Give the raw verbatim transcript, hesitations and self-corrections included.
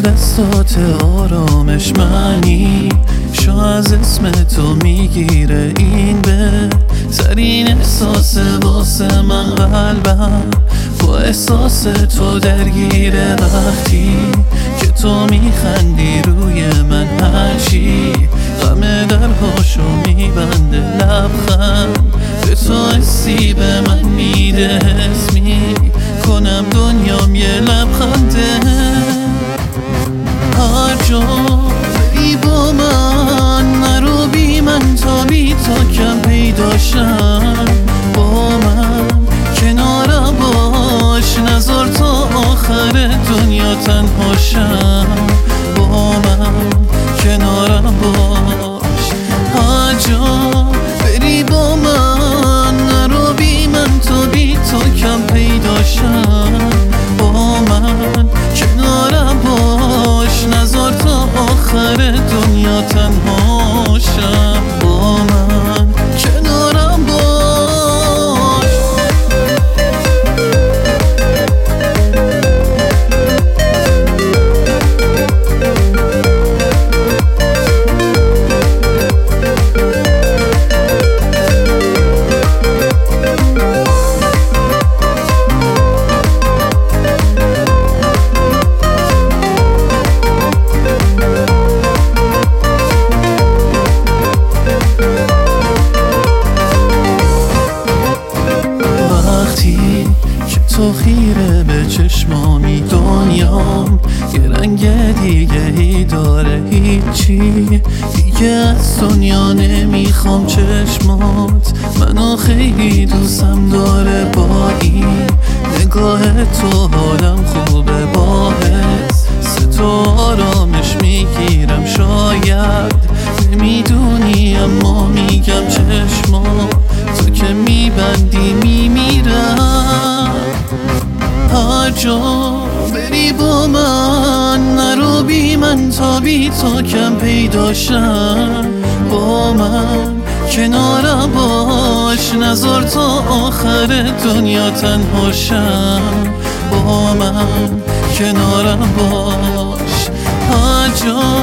دستات آرامش منی، شو از اسم تو میگیره این به ترین احساس واسه من. قلبم با احساس تو درگیره وقتی که تو میخندی روی من. هرچی غم درهاشو میبنده لبخند به تو حسی به من میده، حس میکنم دنیام یه لبخنده. هر جا بری با من نرو بی من تا بی تا کم پیداشم. با من کنارم باش نذار تا آخر دنیا تنهاشم. با من کنارم باش. هر جا بری با من نرو بی من تا بی تا کم پیداشم. با من کنارم باش نذار تا آخر دنیا تنهاشم. با من کنارم باش. تو خیره به چشمامی دنیام یه رنگ دیگه ای داره، هیچی دیگه از دنیا نمیخوام. چشمات منو خیلی دوستم داره، با این نگاه تو حالم خوبه. باعث تو آرامش میگیرم، شاید نمیدونی اما میگم چشمات تو که میبندی میمیرم. هر جا بری با من نرو بی من تا بی تا کم پیداشم. با من کنارم باش نذار تا آخر دنیا تنهاشم. با من کنارم باش. هر جا